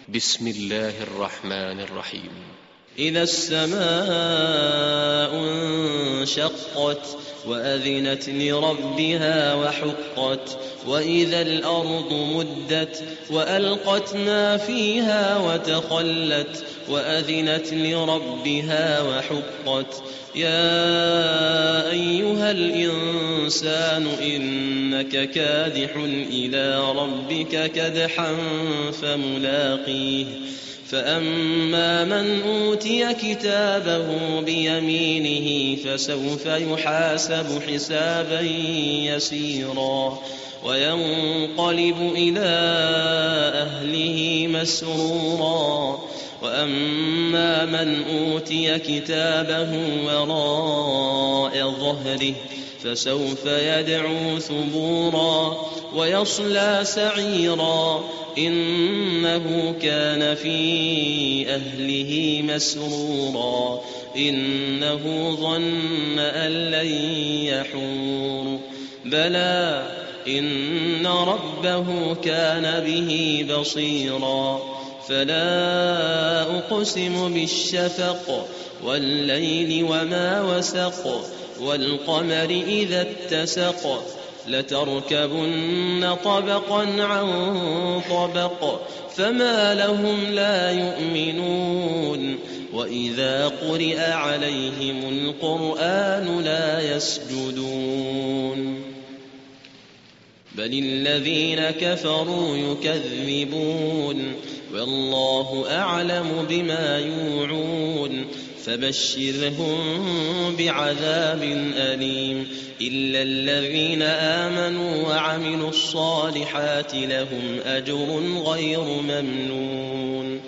بسم الله الرحمن الرحيم. إذا السماء انشقت وأذنت لربها وحقت وإذا الأرض مدت وألقت ما فيها وتخلت وأذنت لربها وحقت يا أيها الإنسان إنك كادح إلى ربك كدحا فملاقيه فأما من أوتي كتابه بيمينه فسوف يحاسب حسابا يسيرا وينقلب إلى أهله مسرورا وأما من أوتي كتابه وراء ظهره فسوف يدعو ثبورا ويصلى سعيرا إنه كان في أهله مسرورا إنه ظن أن لن يحور بلى إن ربه كان به بصيرا فلا أقسم بالشفق والليل وما وسق والقمر إذا اتسق لتركبن طبقا عن طبق فما لهم لا يؤمنون وإذا قرئ عليهم القرآن لا يسجدون بل الذين كفروا يكذبون والله أعلم بما يوعون فبشرهم بعذاب أليم إلا الذين آمنوا وعملوا الصالحات لهم أجر غير ممنون